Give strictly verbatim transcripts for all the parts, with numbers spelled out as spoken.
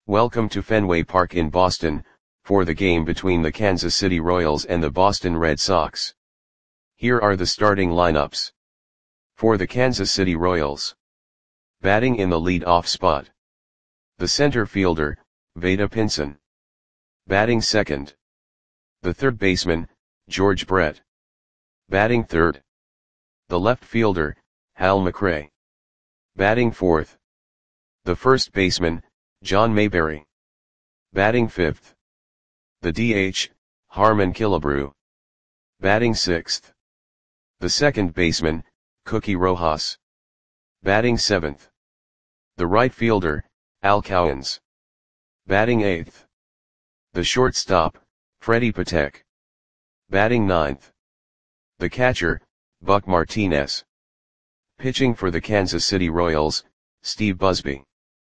Welcome to Fenway Park in Boston, for the game between the Kansas City Royals and the Boston Red Sox. Here are the starting lineups. For the Kansas City Royals. Batting in the lead-off spot. The center fielder, Vada Pinson. Batting second. The third baseman, George Brett. Batting third. The left fielder, Hal McRae. Batting fourth. The first baseman, John Mayberry. Batting fifth. The D H, Harmon Killebrew. Batting sixth. The second baseman, Cookie Rojas. Batting seventh. The right fielder, Al Cowens. Batting eighth. The shortstop, Freddie Patek. Batting ninth. The catcher, Buck Martinez. Pitching for the Kansas City Royals, Steve Busby.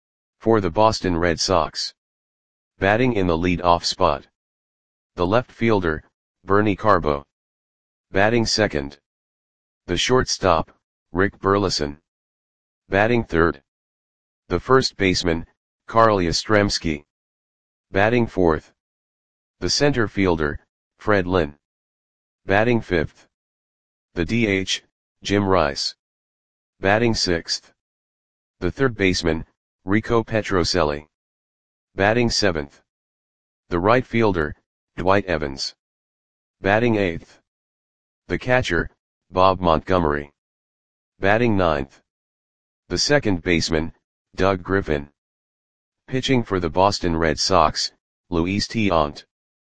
For the Boston Red Sox. Batting in the lead-off spot. The left fielder, Bernie Carbo. Batting second. The shortstop, Rick Burleson. Batting third. The first baseman, Carl Yastrzemski. Batting fourth. The center fielder, Fred Lynn. Batting fifth. The D H, Jim Rice. Batting sixth. The third baseman, Rico Petrocelli. Batting seventh. The right fielder, Dwight Evans. Batting eighth. The catcher, Bob Montgomery. Batting ninth. The second baseman, Doug Griffin. Pitching for the Boston Red Sox, Luis Tiant.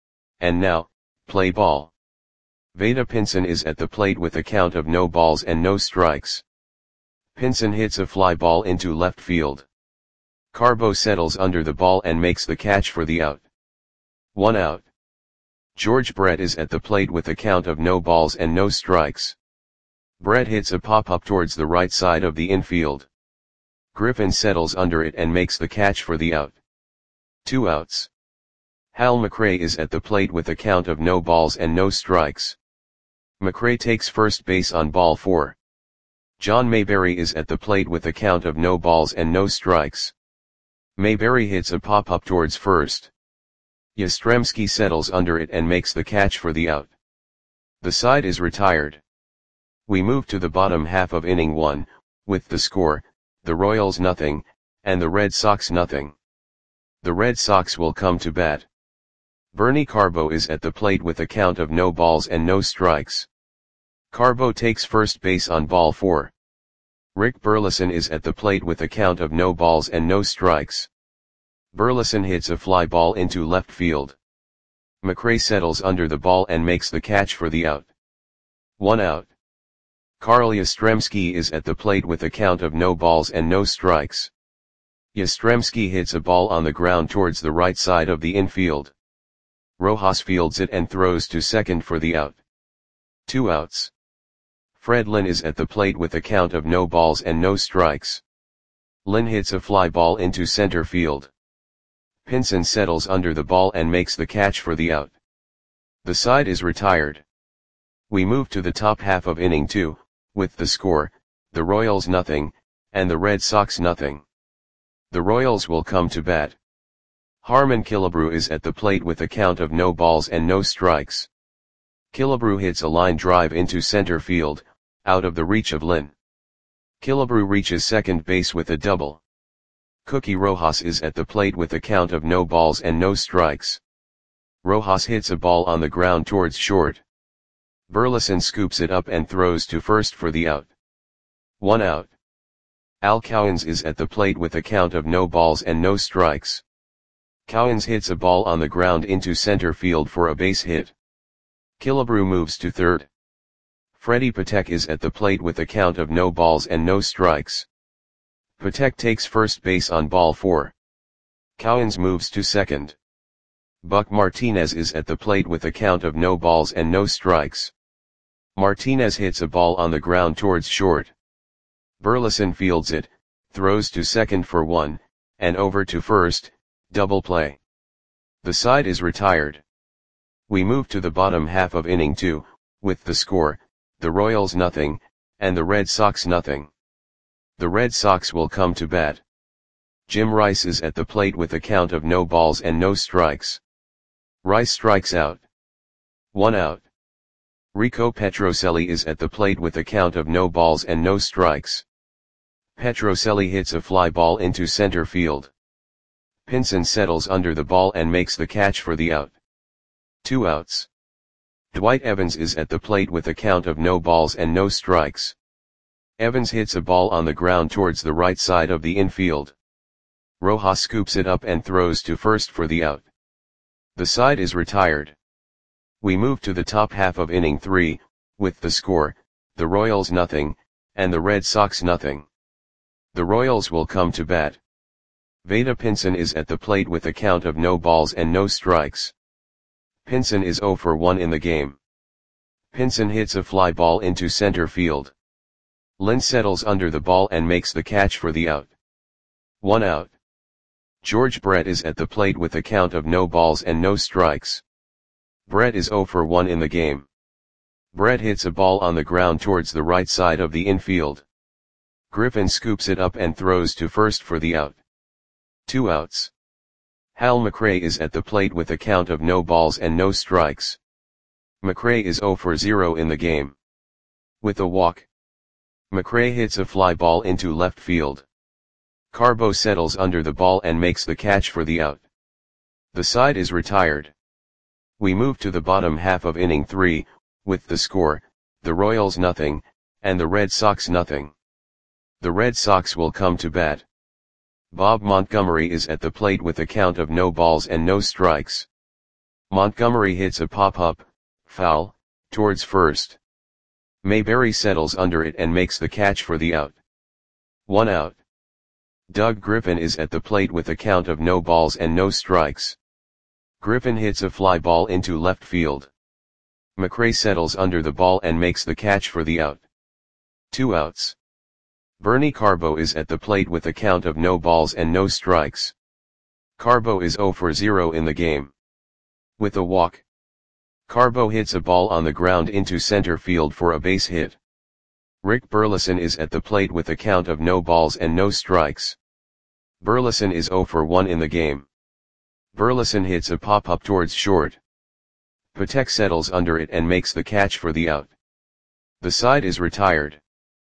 And now, play ball. Vada Pinson is at the plate with a count of no balls and no strikes. Pinson hits a fly ball into left field. Carbo settles under the ball and makes the catch for the out. One out. George Brett is at the plate with a count of no balls and no strikes. Brett hits a pop-up towards the right side of the infield. Griffin settles under it and makes the catch for the out. Two outs. Hal McRae is at the plate with a count of no balls and no strikes. McRae takes first base on ball four. John Mayberry is at the plate with a count of no balls and no strikes. Mayberry hits a pop-up towards first. Yastrzemski settles under it and makes the catch for the out. The side is retired. We move to the bottom half of inning one, with the score, the Royals nothing, and the Red Sox nothing. The Red Sox will come to bat. Bernie Carbo is at the plate with a count of no balls and no strikes. Carbo takes first base on ball four. Rick Burleson is at the plate with a count of no balls and no strikes. Burleson hits a fly ball into left field. McRae settles under the ball and makes the catch for the out. One out. Carl Yastrzemski is at the plate with a count of no balls and no strikes. Yastrzemski hits a ball on the ground towards the right side of the infield. Rojas fields it and throws to second for the out. Two outs. Fred Lynn is at the plate with a count of no balls and no strikes. Lynn hits a fly ball into center field. Pinson settles under the ball and makes the catch for the out. The side is retired. We move to the top half of inning two, with the score, the Royals nothing, and the Red Sox nothing. The Royals will come to bat. Harmon Killebrew is at the plate with a count of no balls and no strikes. Killebrew hits a line drive into center field, out of the reach of Lynn. Killebrew reaches second base with a double. Cookie Rojas is at the plate with a count of no balls and no strikes. Rojas hits a ball on the ground towards short. Burleson scoops it up and throws to first for the out. One out. Al Cowens is at the plate with a count of no balls and no strikes. Cowens hits a ball on the ground into center field for a base hit. Killebrew moves to third. Freddie Patek is at the plate with a count of no balls and no strikes. Patek takes first base on ball four. Cowens moves to second. Buck Martinez is at the plate with a count of no balls and no strikes. Martinez hits a ball on the ground towards short. Burleson fields it, throws to second for one, and over to first, double play. The side is retired. We move to the bottom half of inning two, with the score, the Royals nothing, and the Red Sox nothing. The Red Sox will come to bat. Jim Rice is at the plate with a count of no balls and no strikes. Rice strikes out. One out. Rico Petrocelli is at the plate with a count of no balls and no strikes. Petrocelli hits a fly ball into center field. Pinson settles under the ball and makes the catch for the out. Two outs. Dwight Evans is at the plate with a count of no balls and no strikes. Evans hits a ball on the ground towards the right side of the infield. Rojas scoops it up and throws to first for the out. The side is retired. We move to the top half of inning three, with the score, the Royals nothing, and the Red Sox nothing. The Royals will come to bat. Vada Pinson is at the plate with a count of no balls and no strikes. Pinson is oh for one in the game. Pinson hits a fly ball into center field. Lynn settles under the ball and makes the catch for the out. One out. George Brett is at the plate with a count of no balls and no strikes. Brett is oh for one in the game. Brett hits a ball on the ground towards the right side of the infield. Griffin scoops it up and throws to first for the out. Two outs. Hal McRae is at the plate with a count of no balls and no strikes. McRae is oh for zero in the game. With a walk. McRae hits a fly ball into left field. Carbo settles under the ball and makes the catch for the out. The side is retired. We move to the bottom half of inning three, with the score, the Royals nothing, and the Red Sox nothing. The Red Sox will come to bat. Bob Montgomery is at the plate with a count of no balls and no strikes. Montgomery hits a pop-up, foul, towards first. Mayberry settles under it and makes the catch for the out. One out. Doug Griffin is at the plate with a count of no balls and no strikes. Griffin hits a fly ball into left field. McRae settles under the ball and makes the catch for the out. Two outs. Bernie Carbo is at the plate with a count of no balls and no strikes. Carbo is oh for zero in the game. With a walk. Carbo hits a ball on the ground into center field for a base hit. Rick Burleson is at the plate with a count of no balls and no strikes. Burleson is oh for one in the game. Burleson hits a pop-up towards short. Patek settles under it and makes the catch for the out. The side is retired.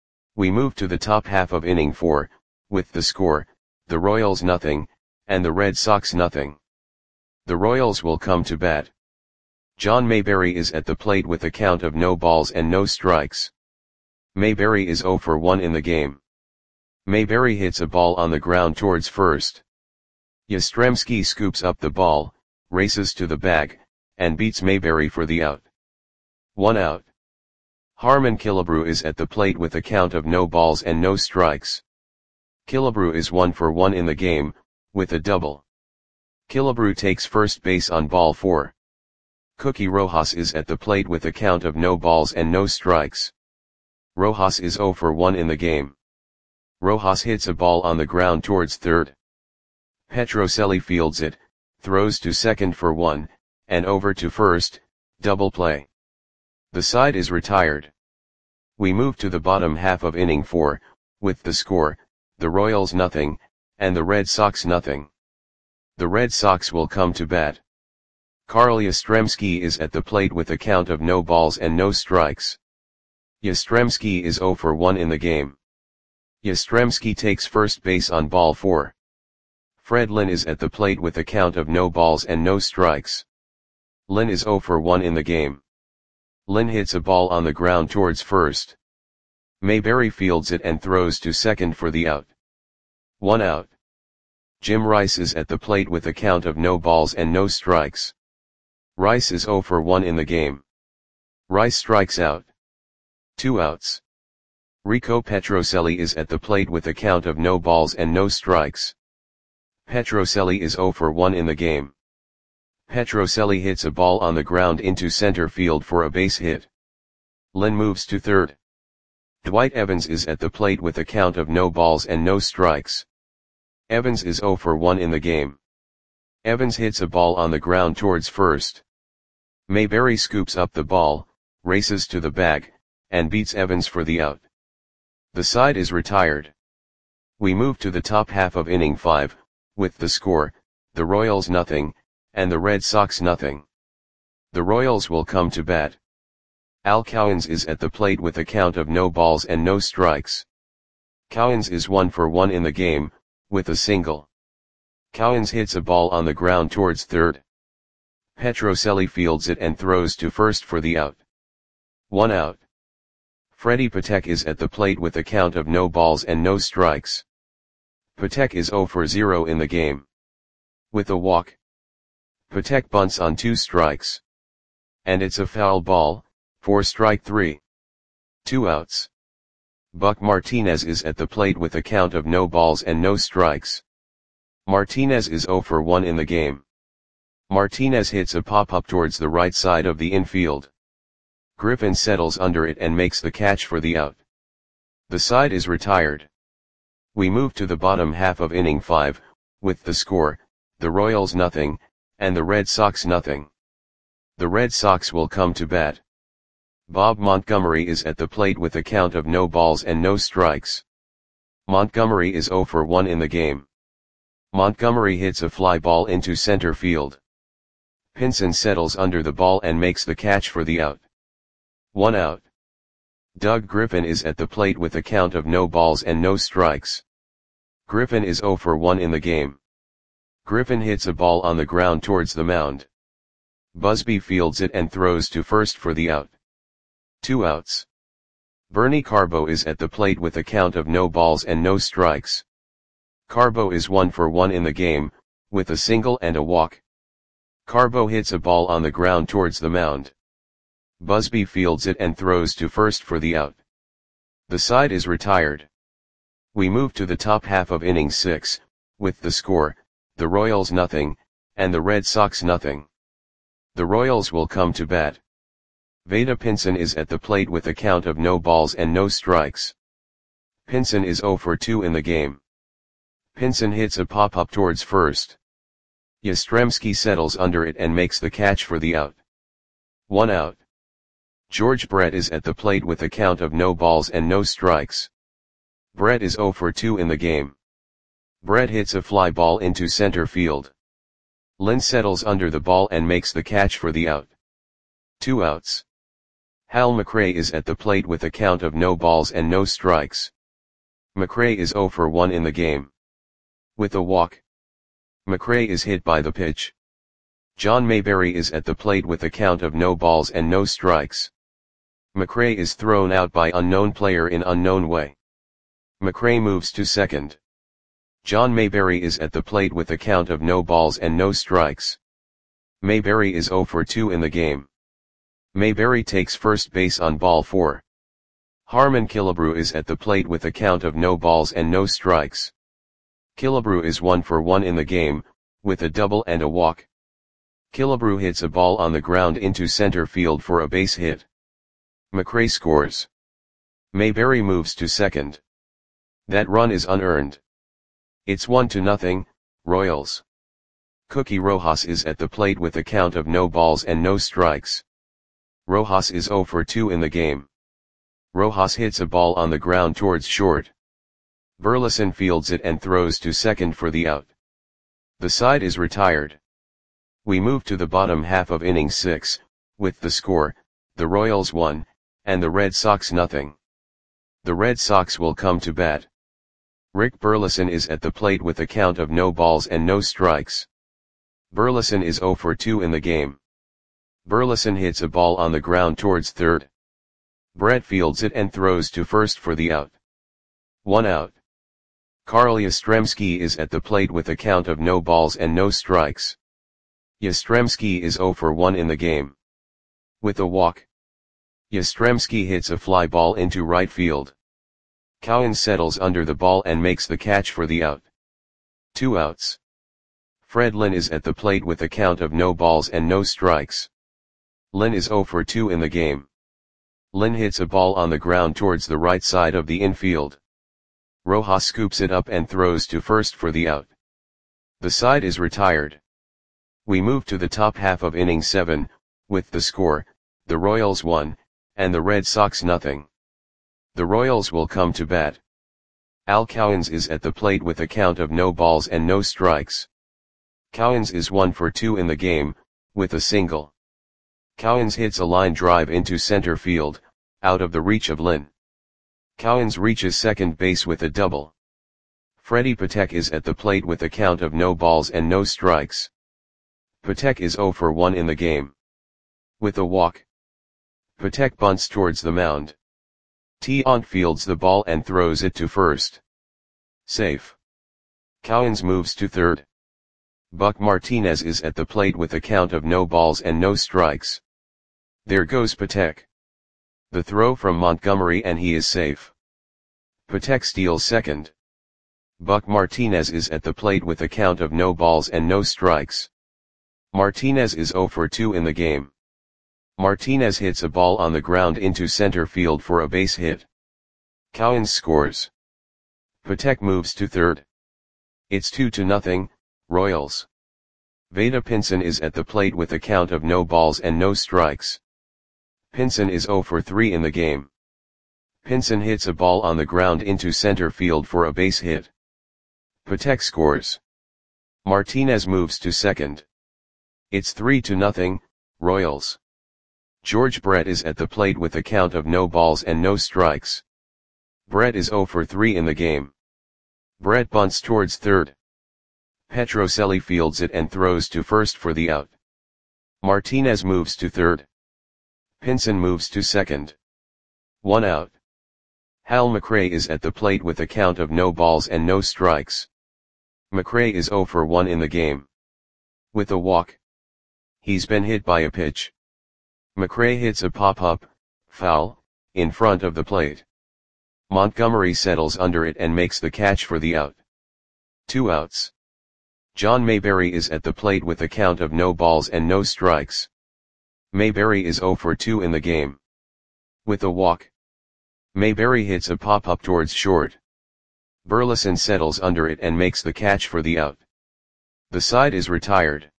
We move to the top half of inning four, with the score, the Royals nothing, and the Red Sox nothing. The Royals will come to bat. John Mayberry is at the plate with a count of no balls and no strikes. Mayberry is oh for one in the game. Mayberry hits a ball on the ground towards first. Yastrzemski scoops up the ball, races to the bag, and beats Mayberry for the out. One out. Harmon Killebrew is at the plate with a count of no balls and no strikes. Killebrew is one for one in the game, with a double. Killebrew takes first base on ball four. Cookie Rojas is at the plate with a count of no balls and no strikes. Rojas is oh for one in the game. Rojas hits a ball on the ground towards third. Petrocelli fields it, throws to second for one, and over to first, double play. The side is retired. We move to the bottom half of inning four, with the score, the Royals nothing, and the Red Sox nothing. The Red Sox will come to bat. Carl Yastrzemski is at the plate with a count of no balls and no strikes. Yastrzemski is oh for one in the game. Yastrzemski takes first base on ball four. Fred Lynn is at the plate with a count of no balls and no strikes. Lynn is oh for one in the game. Lynn hits a ball on the ground towards first. Mayberry fields it and throws to second for the out. One out. Jim Rice is at the plate with a count of no balls and no strikes. Rice is oh for one in the game. Rice strikes out. Two outs. Rico Petrocelli is at the plate with a count of no balls and no strikes. Petrocelli is oh for one in the game. Petrocelli hits a ball on the ground into center field for a base hit. Lynn moves to third. Dwight Evans is at the plate with a count of no balls and no strikes. Evans is oh for one in the game. Evans hits a ball on the ground towards first. Mayberry scoops up the ball, races to the bag, and beats Evans for the out. The side is retired. We move to the top half of inning five, with the score, the Royals nothing, and the Red Sox nothing. The Royals will come to bat. Al Cowens is at the plate with a count of no balls and no strikes. Cowens is one for one in the game, with a single. Cowens hits a ball on the ground towards third. Petrocelli fields it and throws to first for the out. One out. Freddie Patek is at the plate with a count of no balls and no strikes. Patek is zero for zero in the game. With a walk. Patek bunts on two strikes. And it's a foul ball, for strike three. Two outs. Buck Martinez is at the plate with a count of no balls and no strikes. Martinez is zero for one in the game. Martinez hits a pop-up towards the right side of the infield. Griffin settles under it and makes the catch for the out. The side is retired. We move to the bottom half of inning five, with the score, the Royals nothing, and the Red Sox nothing. The Red Sox will come to bat. Bob Montgomery is at the plate with a count of no balls and no strikes. Montgomery is zero for one in the game. Montgomery hits a fly ball into center field. Pinson settles under the ball and makes the catch for the out. One out. Doug Griffin is at the plate with a count of no balls and no strikes. Griffin is zero for one in the game. Griffin hits a ball on the ground towards the mound. Busby fields it and throws to first for the out. Two outs. Bernie Carbo is at the plate with a count of no balls and no strikes. Carbo is one for one in the game, with a single and a walk. Carbo hits a ball on the ground towards the mound. Busby fields it and throws to first for the out. The side is retired. We move to the top half of inning six, with the score, the Royals nothing, and the Red Sox nothing. The Royals will come to bat. Vada Pinson is at the plate with a count of no balls and no strikes. Pinson is zero for two in the game. Pinson hits a pop-up towards first. Yastrzemski settles under it and makes the catch for the out. One out. George Brett is at the plate with a count of no balls and no strikes. Brett is zero for two in the game. Brett hits a fly ball into center field. Lynn settles under the ball and makes the catch for the out. Two outs. Hal McRae is at the plate with a count of no balls and no strikes. McRae is zero for one in the game. With a walk. McRae is hit by the pitch. John Mayberry is at the plate with a count of no balls and no strikes. McRae is thrown out by unknown player in unknown way. McRae moves to second. John Mayberry is at the plate with a count of no balls and no strikes. Mayberry is zero for two in the game. Mayberry takes first base on ball four. Harmon Killebrew is at the plate with a count of no balls and no strikes. Killebrew is one for one in the game, with a double and a walk. Killebrew hits a ball on the ground into center field for a base hit. McRae scores. Mayberry moves to second. That run is unearned. It's one to nothing, Royals. Cookie Rojas is at the plate with a count of no balls and no strikes. Rojas is zero for two in the game. Rojas hits a ball on the ground towards short. Burleson fields it and throws to second for the out. The side is retired. We move to the bottom half of inning six, with the score, the Royals one, and the Red Sox nothing. The Red Sox will come to bat. Rick Burleson is at the plate with a count of no balls and no strikes. Burleson is zero for two in the game. Burleson hits a ball on the ground towards third. Brett fields it and throws to first for the out. One out. Carl Yastrzemski is at the plate with a count of no balls and no strikes. Yastrzemski is zero for one in the game. With a walk. Yastrzemski hits a fly ball into right field. Cowens settles under the ball and makes the catch for the out. Two outs. Fred Lynn is at the plate with a count of no balls and no strikes. Lynn is zero for two in the game. Lynn hits a ball on the ground towards the right side of the infield. Rojas scoops it up and throws to first for the out. The side is retired. We move to the top half of inning seven, with the score, the Royals one, and the Red Sox nothing. The Royals will come to bat. Al Cowens is at the plate with a count of no balls and no strikes. Cowens is one for two in the game, with a single. Cowens hits a line drive into center field, out of the reach of Lynn. Cowens reaches second base with a double. Freddie Patek is at the plate with a count of no balls and no strikes. Patek is zero for one in the game. With a walk. Patek bunts towards the mound. Tiant fields the ball and throws it to first. Safe. Cowens moves to third. Buck Martinez is at the plate with a count of no balls and no strikes. There goes Patek. The throw from Montgomery and he is safe. Patek steals second. Buck Martinez is at the plate with a count of no balls and no strikes. Martinez is zero for two in the game. Martinez hits a ball on the ground into center field for a base hit. Cowens scores. Patek moves to third. It's two to nothing, Royals. Vada Pinson is at the plate with a count of no balls and no strikes. Pinson is zero for three in the game. Pinson hits a ball on the ground into center field for a base hit. Patek scores. Martinez moves to second. It's three to nothing, Royals. George Brett is at the plate with a count of no balls and no strikes. Brett is zero for three in the game. Brett bunts towards third. Petrocelli fields it and throws to first for the out. Martinez moves to third. Pinson moves to second. One out. Hal McRae is at the plate with a count of no balls and no strikes. McRae is zero for one in the game. With a walk. He's been hit by a pitch. McRae hits a pop-up, foul, in front of the plate. Montgomery settles under it and makes the catch for the out. Two outs. John Mayberry is at the plate with a count of no balls and no strikes. Mayberry is zero for two in the game. With a walk. Mayberry hits a pop-up towards short. Burleson settles under it and makes the catch for the out. The side is retired.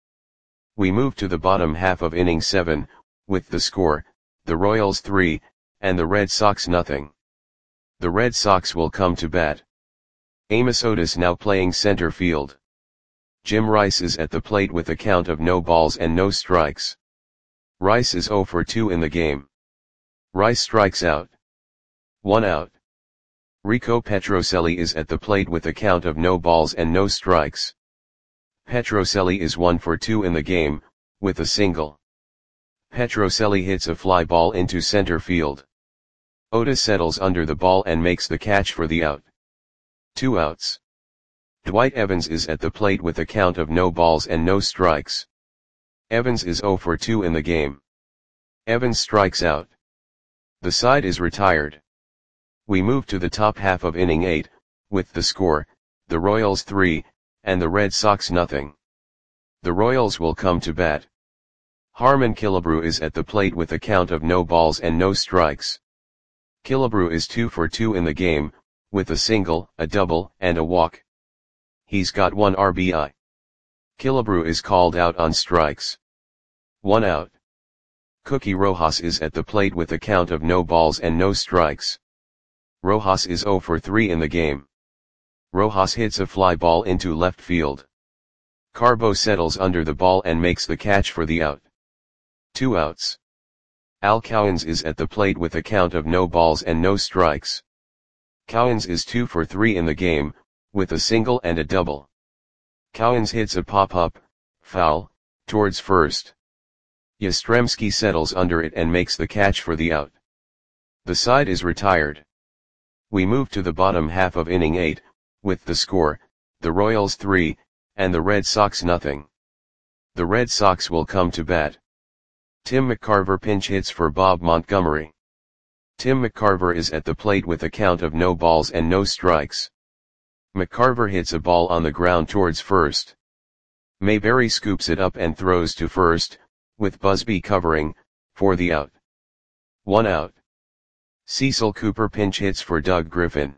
We move to the bottom half of inning seven, with the score, the Royals three, and the Red Sox nothing. The Red Sox will come to bat. Amos Otis now playing center field. Jim Rice is at the plate with a count of no balls and no strikes. Rice is zero for two in the game. Rice strikes out. One out. Rico Petrocelli is at the plate with a count of no balls and no strikes. Petrocelli is one for two in the game, with a single. Petrocelli hits a fly ball into center field. Otis settles under the ball and makes the catch for the out. Two outs. Dwight Evans is at the plate with a count of no balls and no strikes. Evans is zero for two in the game. Evans strikes out. The side is retired. We move to the top half of inning eight, with the score, the Royals three, and the Red Sox nothing. The Royals will come to bat. Harmon Killebrew is at the plate with a count of no balls and no strikes. Killebrew is two for two in the game, with a single, a double, and a walk. He's got one R B I. Killebrew is called out on strikes. One out. Cookie Rojas is at the plate with a count of no balls and no strikes. Rojas is zero for three in the game. Rojas hits a fly ball into left field. Carbo settles under the ball and makes the catch for the out. Two outs. Al Cowens is at the plate with a count of no balls and no strikes. Cowens is two for three in the game, with a single and a double. Cowens hits a pop-up, foul, towards first. Yastrzemski settles under it and makes the catch for the out. The side is retired. We move to the bottom half of inning eight, with the score, the Royals three, and the Red Sox nothing. The Red Sox will come to bat. Tim McCarver pinch hits for Bob Montgomery. Tim McCarver is at the plate with a count of no balls and no strikes. McCarver hits a ball on the ground towards first. Mayberry scoops it up and throws to first, with Busby covering, for the out. One out. Cecil Cooper pinch hits for Doug Griffin.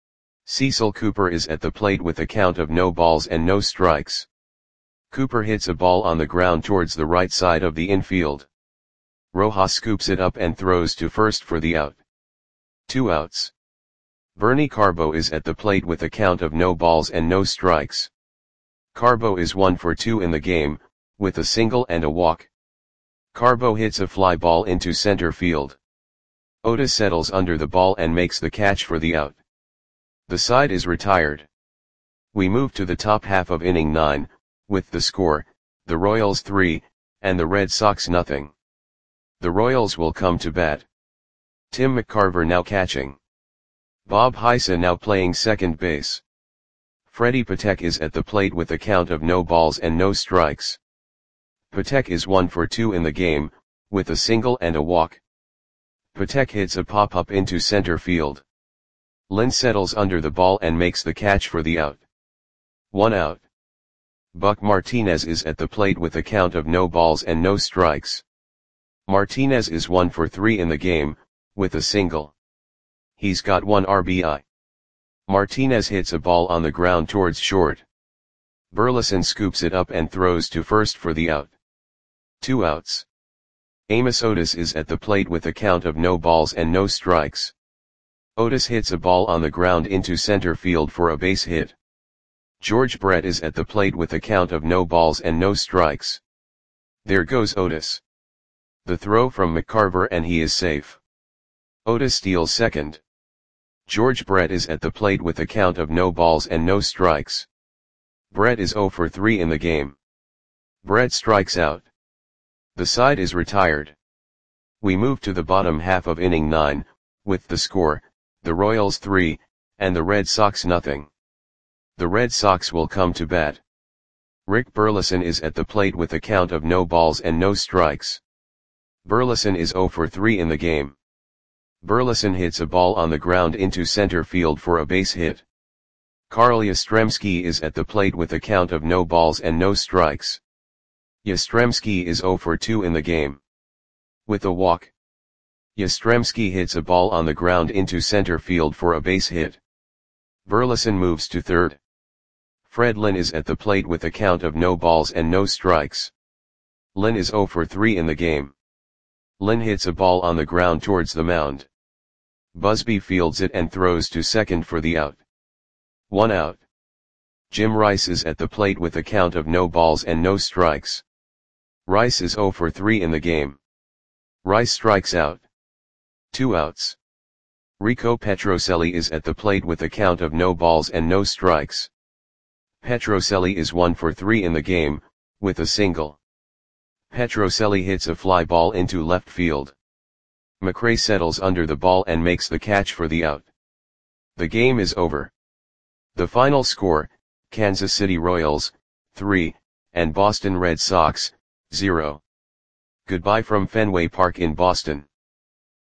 Cecil Cooper is at the plate with a count of no balls and no strikes. Cooper hits a ball on the ground towards the right side of the infield. Rojas scoops it up and throws to first for the out. Two outs. Bernie Carbo is at the plate with a count of no balls and no strikes. Carbo is one for two in the game, with a single and a walk. Carbo hits a fly ball into center field. Otis settles under the ball and makes the catch for the out. The side is retired. We move to the top half of inning nine, with the score, the Royals three, and the Red Sox nothing. The Royals will come to bat. Tim McCarver now catching. Bob Heisa now playing second base. Freddie Patek is at the plate with a count of no balls and no strikes. Patek is one for two in the game, with a single and a walk. Patek hits a pop-up into center field. Lynn settles under the ball and makes the catch for the out. One out. Buck Martinez is at the plate with a count of no balls and no strikes. Martinez is one for three in the game, with a single. He's got one R B I. Martinez hits a ball on the ground towards short. Burleson scoops it up and throws to first for the out. Two outs. Amos Otis is at the plate with a count of no balls and no strikes. Otis hits a ball on the ground into center field for a base hit. George Brett is at the plate with a count of no balls and no strikes. There goes Otis. The throw from McCarver and he is safe. Otis steals second. George Brett is at the plate with a count of no balls and no strikes. Brett is zero for three in the game. Brett strikes out. The side is retired. We move to the bottom half of inning nine, with the score, the Royals three, and the Red Sox nothing. The Red Sox will come to bat. Rick Burleson is at the plate with a count of no balls and no strikes. Burleson is zero for three in the game. Burleson hits a ball on the ground into center field for a base hit. Carl Yastrzemski is at the plate with a count of no balls and no strikes. Yastrzemski is zero for two in the game. With a walk. Yastrzemski hits a ball on the ground into center field for a base hit. Burleson moves to third. Fred Lynn is at the plate with a count of no balls and no strikes. Lynn is zero for three in the game. Lynn hits a ball on the ground towards the mound. Busby fields it and throws to second for the out. One out. Jim Rice is at the plate with a count of no balls and no strikes. Rice is zero for three in the game. Rice strikes out. Two outs. Rico Petrocelli is at the plate with a count of no balls and no strikes. Petrocelli is one for three in the game, with a single. Petrocelli hits a fly ball into left field. McRae settles under the ball and makes the catch for the out. The game is over. The final score, Kansas City Royals, three, and Boston Red Sox, zero. Goodbye from Fenway Park in Boston.